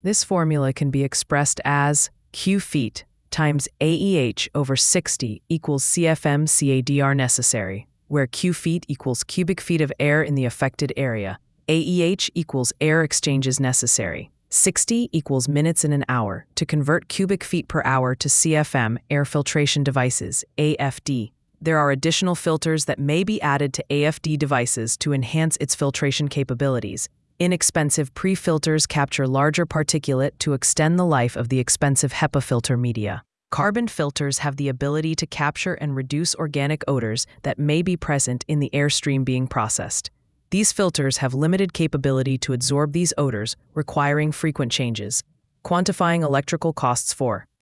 This formula can be expressed as Q feet times AEH over 60 equals CFM CADR necessary, where Q feet equals cubic feet of air in the affected area. AEH equals air exchanges necessary. 60 equals minutes in an hour to convert cubic feet per hour to CFM, air filtration devices, AFD. There are additional filters that may be added to AFD devices to enhance its filtration capabilities. Inexpensive pre-filters capture larger particulate to extend the life of the expensive HEPA filter media. Carbon filters have the ability to capture and reduce organic odors that may be present in the airstream being processed. These filters have limited capability to absorb these odors, requiring frequent changes. Quantifying electrical costs for